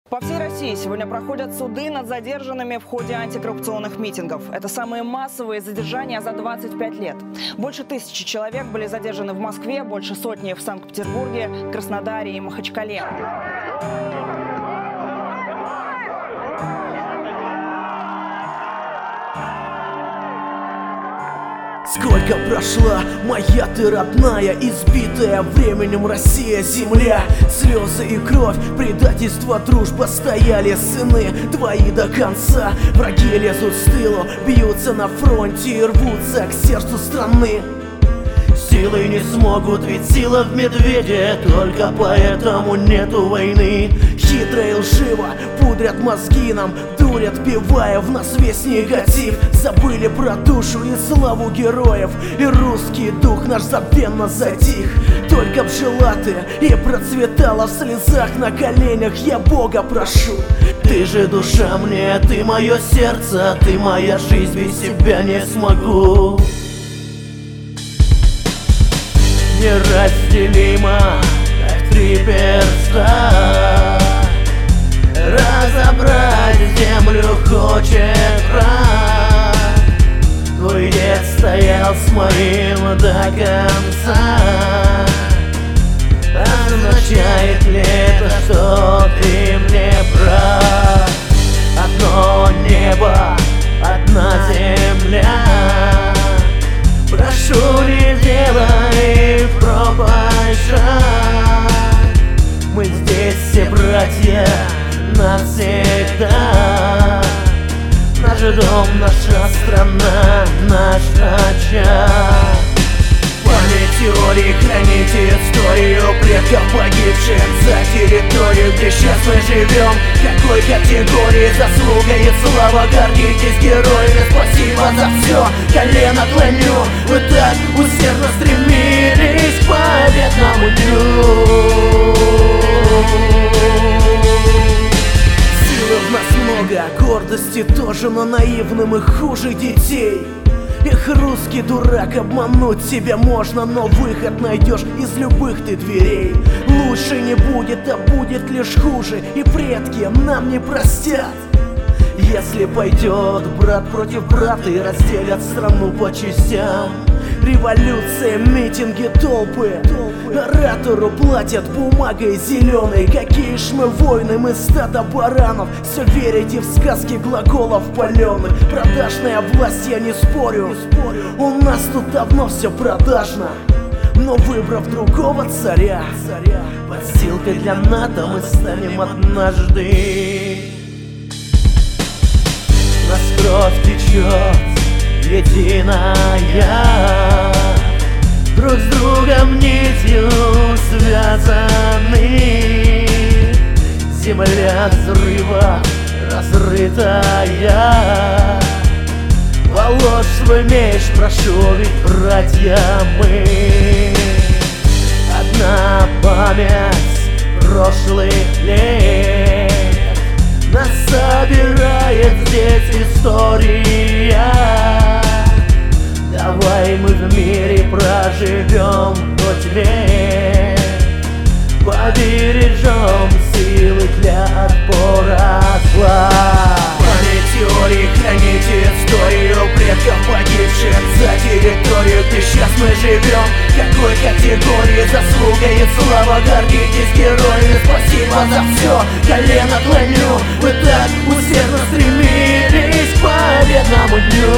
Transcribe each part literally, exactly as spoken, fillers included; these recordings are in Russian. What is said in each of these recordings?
По всей России сегодня проходят суды над задержанными в ходе антикоррупционных митингов. Это самые массовые задержания за двадцать пять лет. Больше тысячи человек были задержаны в Москве, больше сотни в Санкт-Петербурге, Краснодаре и Махачкале. Сколько прошла моя ты родная, избитая временем Россия, земля. Слезы и кровь, предательство, дружба, стояли сыны твои до конца. Враги лезут с тылу, бьются на фронте и рвутся к сердцу страны. Силы не смогут, ведь сила в медведе, только поэтому нету войны. Хитро и лживо пудрят мозги нам, дурят, пивая в нас весь негатив. Забыли про душу и славу героев, и русский дух наш забвенно затих. Только б жила ты и процветала в слезах, на коленях я Бога прошу. Ты же душа мне, ты мое сердце, ты моя жизнь, без тебя не смогу. Неразделимо, как три перста, разобрать землю хочет враг. Твой дед стоял с моим до конца. Означает ли это, что ты мне прав? Одно небо, одна земля. Прошу, не делай пропасть шаг. Мы здесь все братья навсегда. Наш дом, наша страна, наш очаг. Память теории, храните историю предков, погибших за территорию, где сейчас мы живем. Какой категории заслуга и слава, гордитесь героями, спасибо за все. Колено клоню, вы так усердно стремились к победному дню. Силы в нас много, гордости тоже, но наивным и хуже детей. Эх, русский дурак, обмануть тебя можно, но выход найдешь из любых ты дверей. Лучше не будет, а будет лишь хуже, и предки нам не простят. Если пойдет брат против брата и разделят страну по частям. Революция, митинги, толпы, оратору платят бумагой зеленой. Какие ж мы воины, мы стадо баранов. Все верите в сказки глаголов паленых. Продажная власть, я не спорю, у нас тут давно все продажно. Но выбрав другого царя, подстилкой для НАТО мы станем однажды. Нас кровь течет единая, друг с другом нитью связаны. Земля взрыва разрытая. Во ложь свой меч прошу, ведь братья мы. Одна память прошлых лет нас собирает здесь история. Давай мы в мире проживем хоть век, побережем силы для отпора зла. Память теории, храните историю предков, погибших за территорию, где сейчас мы живем. Какой категории заслуга и слава, гордитесь героями, спасибо за все. Колено клоню, вы так усердно стремились к победному дню.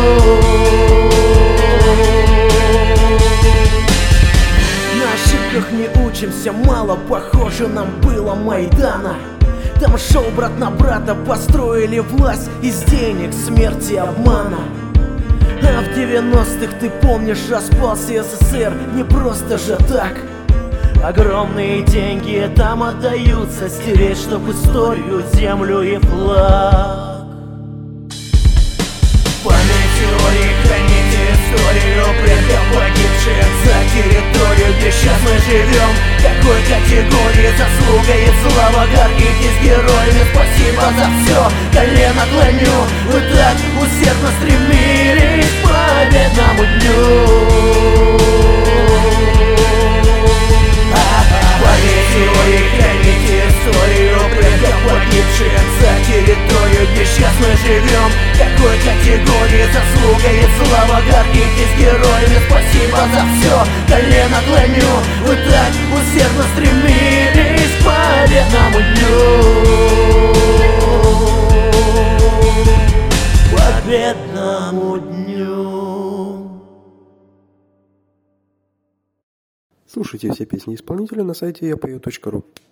На ошибках не учимся, мало похоже нам было Майдана. Там шел брат на брата, построили власть из денег, смерти, обмана. А в девяностых, ты помнишь, распался СССР не просто же так. Огромные деньги там отдаются, стереть, чтоб историю, землю и флаг. Память теории, храните историю предков, погибших за территорию, где сейчас мы живем. Какой категории заслуга и слава, гордитесь героями, спасибо за все. Колено клоню, вы так усердно стремились к победному дню. Память теории, храните историю предков, погибших с героями, спасибо за все, колено клоню. Вы так усердно стремились к победному дню, победному дню. Слушайте все песни исполнителя на сайте я пою точка ру.